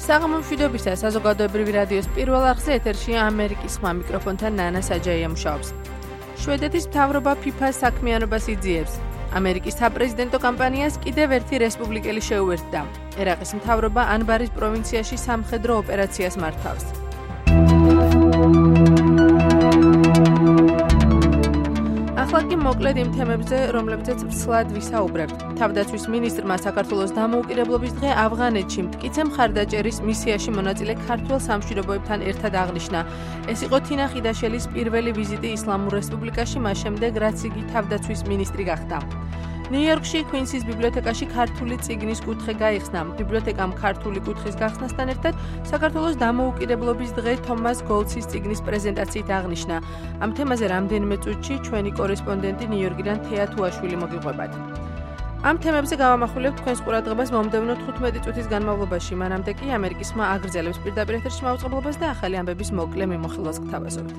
საღამო მშვიდობისა საზოგადოებრივი რადიოს პირველ არხზე ეთერშია ამერიკის ხმა მიკროფონთან ნანა საჯაია მუშაობს. შვედეთის მთავრობა ფიფას საქმიანობას იძიებს. ამერიკის საპრეზიდენტო კამპანიას კიდევ ერთი რესპუბლიკელი შეუერთდა. ერაყის მთავრობა ანბარის პროვინციაში სამხედრო ოპერაციას მართავს. ახლა კი მოკლედ იმ თემებზე, რომლებზეც ვცლად ვისაუბრებთ. თავდაცვის მინისტრმა საქართველოს დამოუკიდებლობის დღე ავღანეთში მტკიცე მხარდაჭერის მისიაში მონაწილე ქართველ სამშვიდობოებთან ერთად აღნიშნა. ეს იყო თინა ხიდაშელის პირველი ვიზიტი ისლამურ რესპუბლიკაში, მას შემდეგ, რაც იგი თავდაცვის მინისტრი გახდა. ნიუ-იორკში κουინსის ბიბლიოთეკაში ქართული წიგნის კუთხე გაიხსნა. ბიბლიოთეკამ ქართული კუთხის გახსნასთან ერთად საქართველოს დამოუკიდებლობის დღე თომას გოლცის წიგნის პრეზენტაციით აღნიშნა. ამ თემაზე რამდენიმე წუთში ჩვენი კორესპონდენტი ნიუ-იორკიდან თეა თუაშვილი მოგიყვებათ. ამ თემებზე გავამახვილებთ თქვენს ყურადღებას მომდევნო 15 წუთის განმავლობაში. მანამდე კი ამერიკის ხმა აგრძელებს პირდაპირ ეთერში მაუწყებლობას და ახალი ამბების მოკლე მიმოხილვას გთავაზობთ.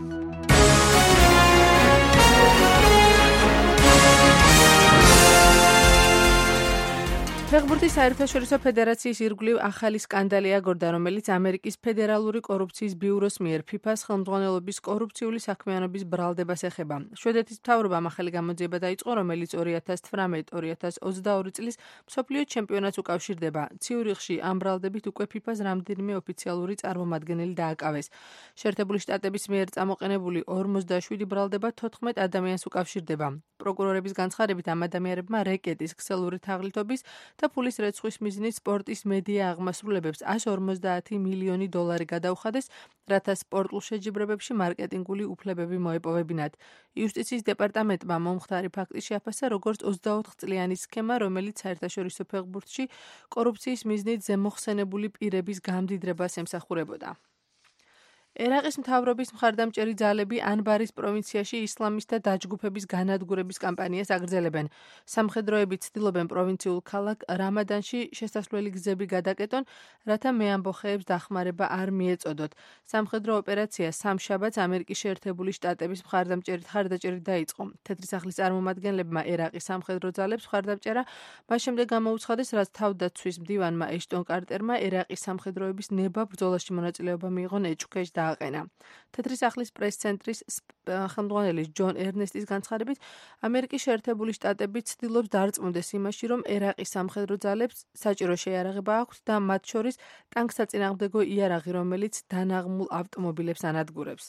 ფეხბურთის საერთაშორისო ფედერაციის ირგვლივ ახალი სკანდალი აგორდა, რომელიც ამერიკის ფედერალური კორუფციის ბიუროს მიერ ფიფას ხელმძღვანელობის კორუფციული საქმიანობის ბრალდებას ეხება. შვედეთის მთავრობამ ახალი გამოძიება დაიწყო, რომელიც 2018-2022 წლის მსოფლიო ჩემპიონატს უკავშირდება. ციურიხში ამ ბრალდებით უკვე ფიფას რამდენიმე ოფიციალური წარმომადგენელი დააკავეს. შეერთებული შტატების მიერ წამოყენებული 47 ბრალდება 14 ადამიანს უკავშირდება. პროკურორების განცხადებით ამ ადამიანებმა რეკეტის, ქსელური თაღლითობის და ფულის რეცხვის მიზნით სპორტის მედია აღმასრულებებს 150 მილიონი დოლარი გადაუხადეს, რათა სპორტულ შეჯიბრებებში მარკეტინგული უფლებები მოეპოვებინათ. იუსტიციის დეპარტამენტმა მომხდარი ფაქტი შეაფასა, როგორც 24 წლიანი სქემა, რომელიც საერთაშორისო ფეხბურთში კორუფციის მიზნით ზემოხსენებული პირების გამდიდრებას ემსახურებოდა. ერაყის მთავრობის მხარდამჭერი ძალები ანბარის პროვინციაში ისლამისტთა დაჯგუფების განადგურების კამპანიას აგრძელებენ. სამხედროები ცდილობენ პროვინციულ ქალაქ რამადანში შესასვლელი გზები გადაკეტონ, რათა მეამბოხეებს დახმარება არ მიეწოდოთ. სამხედრო ოპერაცია სამშაბათს ამერიკის შეერთებული შტატების მხარდაჭერით დაიწყო. თეთრი სახლის წარმომადგენლებმა ერაყის სამხედრო ძალებს მხარდამჭერა მას შემდეგ გამოუცხადეს, რაც თავდაცვის მდივანმა ეშტონ კარტერმა ერაყის სამხედროების ნება ბრძოლაში მონაწილეობა მიიღო ეჭვქვეშ დააყენა. თეთრი სახლის პრეს-ცენტრის ხელმძღვანელის ჯონ ერნესტის განცხადებით, ამერიკის შეერთებული შტატები ცდილობს დარწმუნდეს იმაში, რომ ერაყის სამხედრო ძალებს საჭირო შეიარაღება აქვთ და მათ შორის ტანკსაწინააღმდეგო იარაღი, რომელიც დანაღმულ ავტომობილებს ანადგურებს.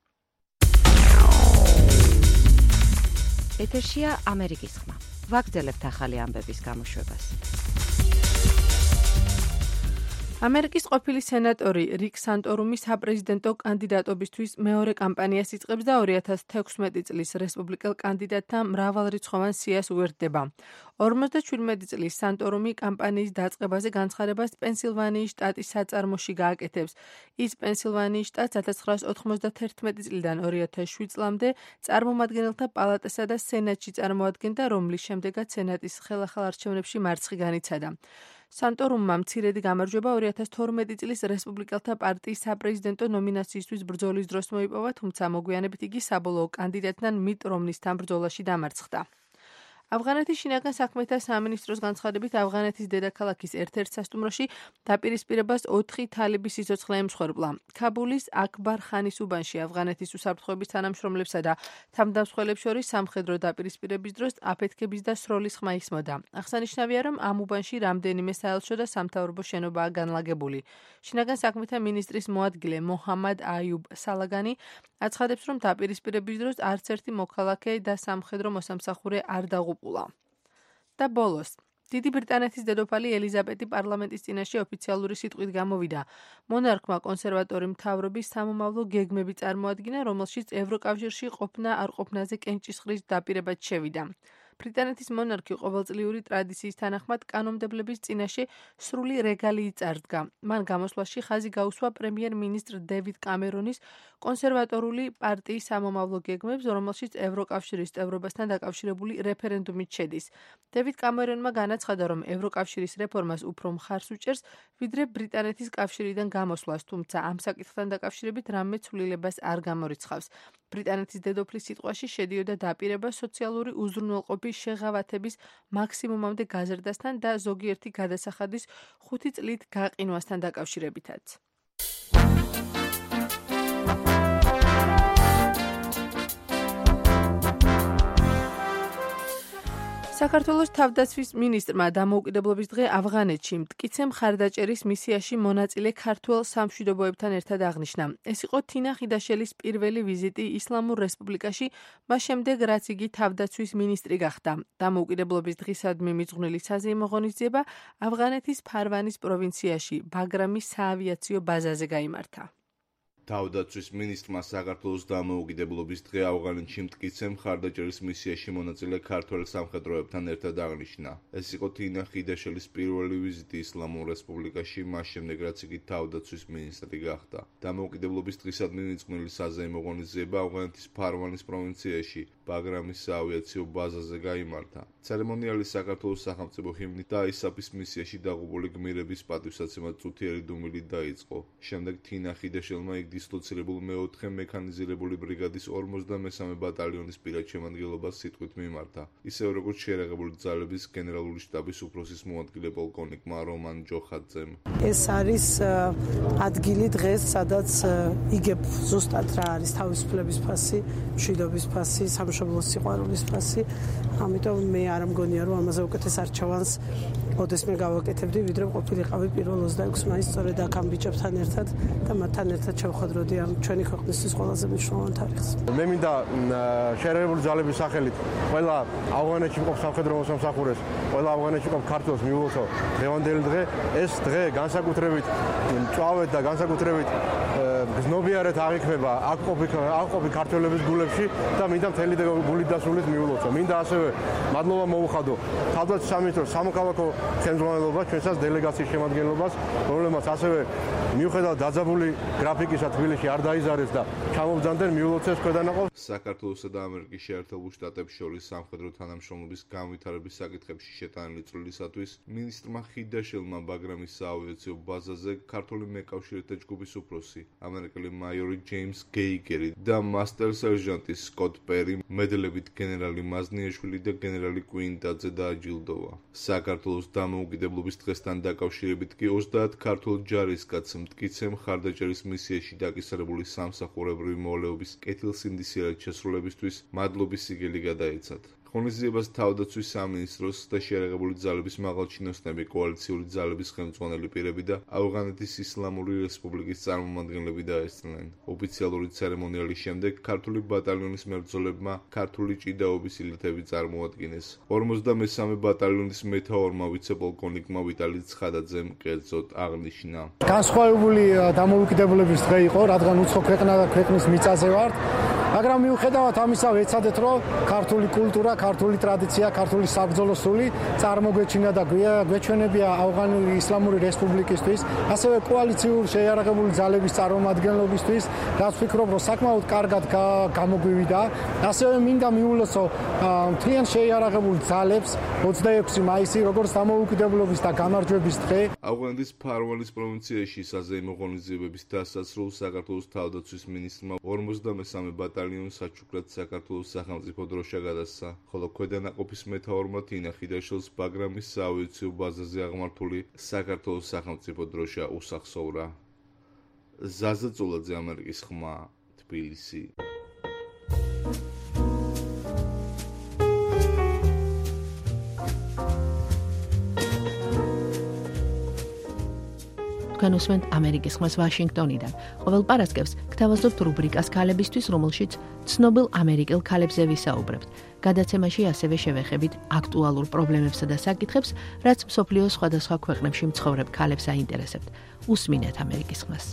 ეთერშია ამერიკის ხმა. ვაგრძელებთ ახალი ამბების გამოშვებას. ამერიკის ყოფილი სენატორი რიკ სანტორუმი საპრეზიდენტო კანდიდატობისთვის მეორე კამპანიას იწყებს და 2016 წლის რესპუბლიკელ კანდიდატთა მრავალრიცხოვან სიას უერთდება. 57 წლის სანტორუმი კამპანიის დაწყებაზე განცხადებას პენსილვანიის შტატის საწარმოში გააკეთებს. ის პენსილვანიის შტატს 1991 წლიდან 2007 წლამდე წარმომადგენელთა პალატასა და სენატში წარმოადგენდა, რომლის შემდეგაც სენატის ხელახალ არჩევნებში მარცხი განიცადა. სანტორუმმა მცირედი გამარჯვება 2012 წლის რესპუბლიკელთა პარტიის საპრეზიდენტო ნომინაციისთვის ბრძოლის დროს მოიპოვა, თუმცა მოგვიანებით იგი საბოლოო კანდიდატთან მიტ რომნისთან ბრძოლაში დამარცხდა. ავღანეთის შინაგან საქმეთა სამინისტროს განცხადებით, ავღანეთის დედაქალაქის ერთ-ერთ სასტუმროში დაპირისპირებას 4 თალიბის სიცოცხლე ემსხვერპლა. ქაბულის აკბარ ხანის უბანში ავღანეთის უსაფრთხოების თანამშრომლებსა და თავდამსხმელებს შორის სამხედრო დაპირისპირების დროს აფეთქების და სროლის ხმა ისმოდა. აღსანიშნავია, რომ ამ უბანში რამდენიმე საელჩო და სამთავრობო შენობაა განლაგებული. შინაგან საქმეთა მინისტრის მოადგილე მოჰამად აიუბ სალაგანი აცხადებს, რომ დაპირისპირების დროს არც ერთი მოქალაქე და სამხედრო მოსამსახურე არ დაღუპულა. და ბოლოს, დიდი ბრიტანეთის დედოფალი ელიზაბეტი პარლამენტის წინაშე ოფიციალური სიტყვით გამოვიდა. მონარქმა კონსერვატორი მთავრობის სამომავლო გეგმები წარმოადგინა, რომელშიც ევროკავშირში ყოფნა არ ყოფნაზე კენჭისყრის დაპირებაც შევიდა. ბრიტანეთის მონარქი ყოველწლიური ტრადიციის თანახმად კანონმდებლების წინაშე სრული რეგალიით წარდგა. მან გამოსვლაში ხაზი გაუსვა პრემიერ-მინისტრ დევიდ კამერონის კონსერვატორული პარტიის სამომავლო გეგმებს, რომელშიც ევროკავშირის წევრობასთან დაკავშირებული რეფერენდუმით შედის. დევიდ კამერონმა განაცხადა, რომ ევროკავშირის რეფორმას უფრო მხარს უჭერს, ვიდრე ბრიტანეთის კავშირიდან გამოსვლას, თუმცა ამ საკითხთან დაკავშირებით რამე ცვლილებას არ გამორიცხავს. ბრიტანეთის დედოფლის სიტყვაში შედიოდა დაპირება სოციალური უზრუნველყოფის შეღავათების მაქსიმუმამდე გაზრდასთან და ზოგიერთი გადასახადის 5 წლით გაყინვასთან დაკავშირებითაც. საქართველოს თავდაცვის მინისტრმა დამოუკიდებლობის დღე ავღანეთში მტკიცე მხარდაჭერის მისიაში მონაწილე ქართველ სამშვიდობოებთან ერთად აღნიშნა. ეს იყო თინა ხიდაშელის პირველი ვიზიტი ისლამურ რესპუბლიკაში, მას შემდეგ რაც იგი თავდაცვის მინისტრი გახდა. დამოუკიდებლობის დღისადმი მიძღვნილი საზეიმო ღონისძიება ავღანეთის ფარვანის პროვინციაში, ბაგრამის საავიაციო ბაზაზე გაიმართა. თავდაცვის მინისტრმა საქართველოს დამოუკიდებლობის დღე ავღანეთში მტკიცე მხარდაჭერის მისიაში მონაწილე ქართველ სამხედროებთან ერთად აღნიშნა. ეს იყო თინა ხიდაშელის პირველი ვიზიტი ისლამურ რესპუბლიკაში, მას შემდეგ რაც იგი თავდაცვის მინისტრი გახდა. დამოუკიდებლობის დღისადმი მიძღვნილი საზეიმო ღონისძიება ავღანეთის ფარვანის პროვინციაში, ბაგრამის საავიაციო ბაზაზე გაიმართა. ცერემონიალი საქართველოს სახელმწიფო ჰიმნით და ISAF-ის მისიაში დაღუპული გმირების პატივსაცემად წუთიერი დუმილით დაიწყო. შემდეგ თინა ხიდაშელმა დისლოცირებულ მეოთხე მექანიზირებული ბრიგადის 53 ბატალიონის პირად შემადგენლობას სიტყვით მიმართა. ისევე როგორც შეიარაღებული ძალების გენერალური შტაბის უფროსის მოადგილე პოლკოვნიკმა რომან ჯოხაძემ. ეს არის ადგილი დღეს, სადაც იგებ ზუსტად რა არის თავისუფლების ფასი, მშვიდობის ფასი, სამშობლოს სიყვარულის ფასი. ამიტომ მე არ მგონია, რომ ამაზე უკეთეს არჩევანს ოდესმე გავაკეთებდი, ვიდრე ყოფილიყავი პირველ 26 მაისს სწორედ აქ ამ ბიჭებთან ერთად და მათთან ერთად შევხვედროდი ამ ჩვენი ქვეყნისთვის ყველაზე მნიშვნელოვან თარიღს. მე მინდა შეიარაღებული ძალების სახელით ყველა ავღანეთში მყოფ სამხედრო მოსამსახურეს, ყველა ავღანეთში მყოფ ქართველს მიულოცო დღევანდელი დღე. ეს დღე განსაკუთრებით მწვავედ და განსაკუთრებით გზნობიარეთ აღიქმება აქ ყოფი ქართველების გულებში და მინდა მთელი გულით დასრულებით მიულოცო. მინდა ასევე მადლობა მოუხადო თავდაცვის სამინისტროს სამოქალაქო ხელმძღვანელობას, ჩვენსაც დელეგაციის შემადგენლობას, რომლებმაც ასევე მიუხედავად დაძაბული გრაფიკისა თბილისში არ დაიზარეს და ჩამობრძანდნენ მიულოცეს ქვედანაყოფს. საქართველოსა და ამერიკის შეერთებულ შტატებს შორის სამხედრო თანამშრომლობის განვითარების საკითხებში შეტანილი წვლილისათვის მინისტრმა ხიდაშელმა ბაგრამის საავიაციო ბაზაზე ქართული მეკავშირეთა ჯგუფის უფროსი, ამერიკელი მაიორი ჯეიმს გეიგერი და მასტერ სერჟანტი სკოტ პერი მედლებით გენერალი მაზნიაშვილი და გენერალი კვინტაძე დააჯილდოვა. საქართველოს დამოუკიდებლობის დღესთან დაკავშირებით კი 30 ქართულ ჯარისკაცს მტკიცე მხარდაჭერის მისიაში დაკისრებული სამსახურებრივი მოვალეობის კეთილსინდისიერად შესრულებისთვის მადლობის სიგელი გადაეცათ. ღონისძიებას თავდაცვის სამინისტროს და შეიარაღებული ძალების მაღალჩინოსნები, კოალიციური ძალების ხელმძღვანელი პირები და ავღანეთის ისლამური რესპუბლიკის წარმომადგენლები დაესწრნენ. ოფიციალური ცერემონიალის შემდეგ ქართული ბატალიონის მებრძოლებმა ქართული ჭიდაობის ილეთები წარმოადგინეს. 53 ბატალიონის მეთაორმა ვიცე-პოლკოვნიკმა ვიტალი ცხადაძემ კერძოდ აღნიშნა. განსხვავებული დამოუკიდებლობის დღე იყო, რადგან უცხო ქვეყნის მიწაზე ვართ. მაგრამ მიუხედავად ამისა ვეცადეთ, რომ ქართული კულტურა, ქართული ტრადიცია, ქართული საბრძოლო სული წარმოგვეჩინა და გვეჩვენებია ავღანური ისლამური რესპუბლიკისთვის, ასევე კოალიციური შეიარაღებული ძალების წარმომადგენლობისთვის, რაც ვფიქრობ, რომ საკმაოდ კარგად გამოგვივიდა. ასევე მინდა მიულოცო მთლიან შეიარაღებულ ძალებს 26 მაისი, როგორც დამოუკიდებლობის და გამარჯვების დღე. ავღანეთის ფარვანის პროვინციაში საზეიმო ღონისძიებების დასასრულს საქართველოს თავდაცვის მინისტრმა 53 ბატალიონს საჩუქრად საქართველოს სახელმწიფო დროშა გადასცა, ხოლო ქვედანაყოფის მეთაორმა თინა ხიდაშელს ბაგრამის საავიაციო ბაზაზე აღმართული საქართველოს სახელმწიფო დროშა უსახსოვრა. ზაზა წულაძე, ამერიკის ხმა, თბილისი. თქვენ უსმენთ ამერიკის ხმას ვაშინგტონიდან. ყოველ პარასკევს გთავაზობთ რუბრიკას ქალებისთვის, რომელშიც ცნობილ ამერიკელ ქალებზე ვისაუბრებთ. გადაცემაში ასევე შევეხებით აქტუალურ პრობლემებსა და საკითხებს, რაც მსოფლიოს სხვადასხვა ქვეყნებში მცხოვრებ ქალებს აინტერესებთ. უსმინეთ ამერიკის ხმას.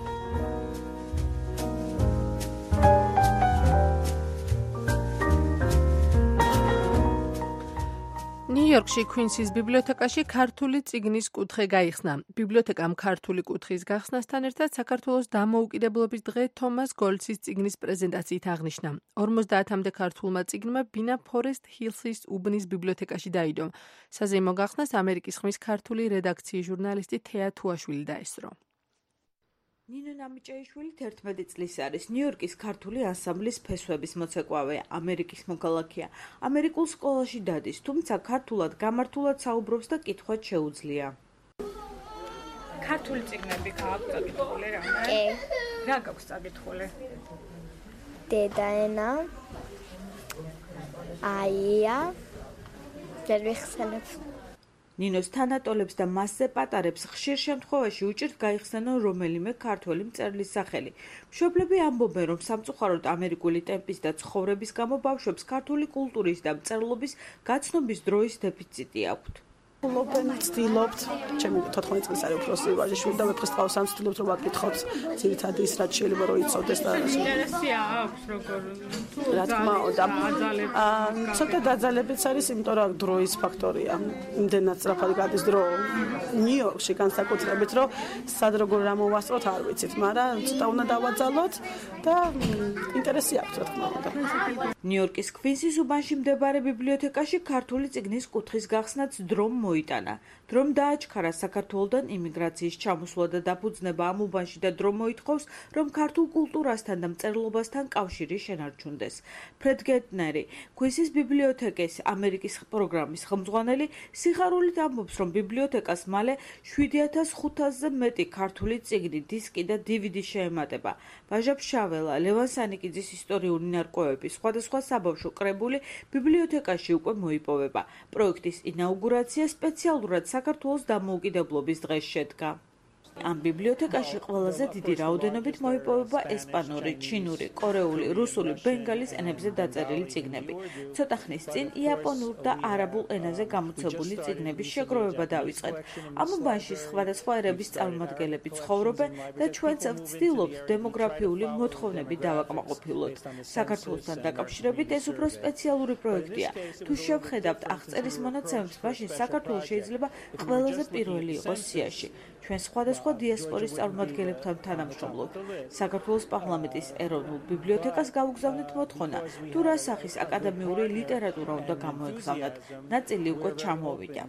ნიუ-იორკში κουინსის ბიბლიოთეკაში ქართული წიგნის კუთხე გაიხსნა. ბიბლიოთეკამ ქართული კუთხის გახსნასთან ერთად საქართველოს დამოუკიდებლობის დღე თომას გოლცის წიგნის პრეზენტაციით აღნიშნა. 50-მდე ქართულმა წიგნმა ბინა ფორესტ ჰილსის უბნის ბიბლიოთეკაში დაიდო. საზეიმო გახსნას ამერიკის ხმის ქართული რედაქციის ჟურნალისტი თეა თუაშვილი დაესწრო. ნინო ნამიჭაიშვილი 11 წლის არის. ნიუ-იორკის ქართული ანსამბლის ფესვების მოცეკვავე, ამერიკის მოქალაქეა. ამერიკულ სკოლაში დადის, თუმცა ქართულად გამართულად საუბრობს და კითხვაც შეუძლია. ქართული წიგნები გააქვს წაკითხული რა? კი. რა გაქვს წაკითხული? დედაენა. აია. ვერ ვიხსენებ. ნინოს თანატოლებს და მასზე პატარებს ხშირ შემთხვევაში უჭირთ გაიხსენონ რომელიმე ქართველი მწერლის სახელი. მშობლები ამბობენ, რომ სამწუხაროდ ამერიკული ტემპის და ცხოვრების გამო ბავშვებს ქართული კულტურის და მწერლობის გაცნობის დროის დეფიციტი აქვთ. ვცდილობთ, ჩემი 14 წლის არის უფროსი ვაჟიშვილი და ვეფხისტყაოსს ამ ვცდილობთ რომ ვაკითხოთ ძირითადად ის რაც შეიძლება რომ იცოდეს და ინტერესი აქვს როგორ რა თქმა უნდა ცოტა დაძალებიც არის, იმიტომ რომ დროის ფაქტორია. იმდენად სწრაფად გადის დრო ნიუ-იორკში განსაკუთრებით, რომ სად როგორ რა მოვასწროთ არ ვიცით, მაგრამ ცოტა უნდა დავაძალოთ და ინტერესი აქვს რა თქმა უნდა. ნიუ-იორკის ქვინსის უბანში მდებარე ბიბლიოთეკაში ქართული წიგნის კუთხის გახსნაც დრომ მოიტანა. დრომ დააჩქარა საქართველოდან იმიგრაციის ჩამოსვლა და დაფუძნება ამ უბანში და დრომ მოითხოვს, რომ ქართულ კულტურასთან და მწერლობასთან კავშირი შენარჩუნდეს. ფრედ გეტნერი, ქვინსის ბიბლიოთეკის ამერიკის პროგრამის ხელმძღვანელი, სიხარულით ამბობს, რომ ბიბლიოთეკას მალე 7500-ზე მეტი ქართული წიგნი, დისკი და DVD შეემატება. ვაჟა ფშაველა, ლევან სანიკიძის ისტორიული ნარკვევები, სხვადასხვა საბავშვო კრებული ბიბლიოთეკაში უკვე მოიპოვება. პროექტის ინაუგურაცია სპეციალურად საქართველოს დამოუკიდებლობის დღეს შედგა. ამ ბიბლიოთეკაში ყველაზე დიდი რაოდენობით მოიპოვება ესპანური, ჩინური, კორეული, რუსული, ბენგალის ენებზე დაწერილი წიგნები. ცოტა ხნის წინ იაპონურ და არაბულ ენაზე გამოცემული წიგნების შეგროვება დავიწყეთ. ამ უბანში სხვადასხვა ერების წარმომადგენლები ცხოვრობენ და ჩვენც ვცდილობთ დემოგრაფიული მოთხოვნები დავაკმაყოფილოთ. საქართველოსთან დაკავშირებით ეს უფრო სპეციალური პროექტია. თუ შევხედავთ აღწერის მონაცემებს, მაშინ საქართველოს შეიძლება ყველაზე პირველი იყოს სიაში. ჩვენ სხვადასხვა დიასპორის წარმომადგენლებთან თანამშრომლობთ. საქართველოს პარლამენტის ეროვნულ ბიბლიოთეკას გავუგზავნეთ მოთხოვნა, თუ რა სახის აკადემიური ლიტერატურა უნდა გამოეგზავნათ. ნაწილი უკვე ჩამოვიდა.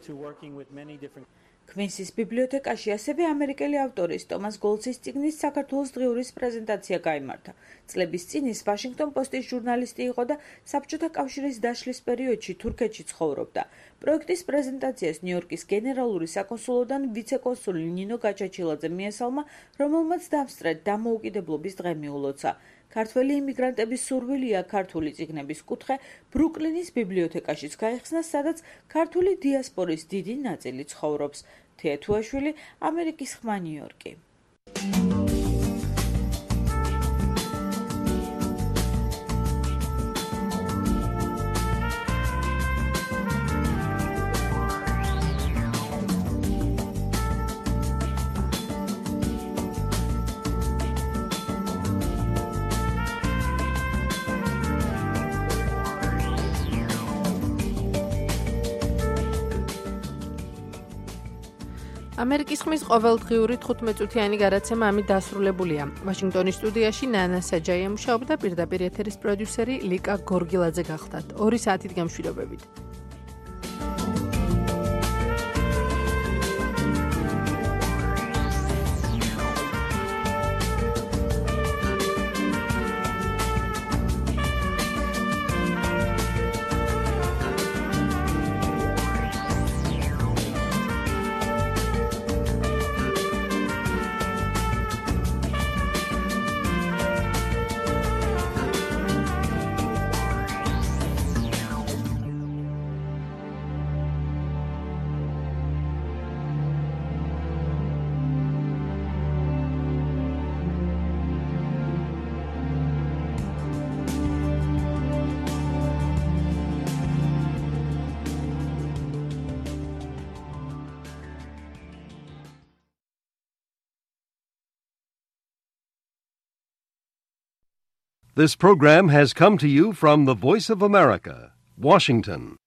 ქვინსის ბიბლიოთეკაში ასევე ამერიკელი ავტორის ტომას გოლცის წიგნის საქართველოს დღიურის პრეზენტაცია გაიმართა. წლების წინ ის ვაშინგტონ პოსტის ჟურნალისტი იყო და საბჭოთა კავშირის დაშლის პერიოდში თურქეთში ცხოვრობდა. პროექტის პრეზენტაციას ნიუ-იორკის გენერალური საკონსულოდან ვიცე-კონსული ნინო გაჩაჩილაძე მიესალმა, რომელმაც დამსწრედ დამოუკიდებლობის დღე მიულოცა. ქართველი იმიგრანტების სურვილია ქართული წიგნების კუთხე ბრუკლინის ბიბლიოთეკაშიც გაიხსნა, სადაც ქართული დიასპორის დიდი ნაწილი ცხოვრობს. თეათუაშვილი, ამერიკის ხმა, ნიუ-იორკი. ამერიკის ხმის ყოველდღიური 15-წუთიანი გადაცემა ამით დასრულებულია. ვაშინგტონის სტუდიაში ნანა საჯაია მუშაობდა, პირდაპირ ეთერის პროდიუსერი ლიკა გორგილაძე გახლდათ. 2 საათით გამშვიდობებით. This program has come to you from the Voice of America, Washington.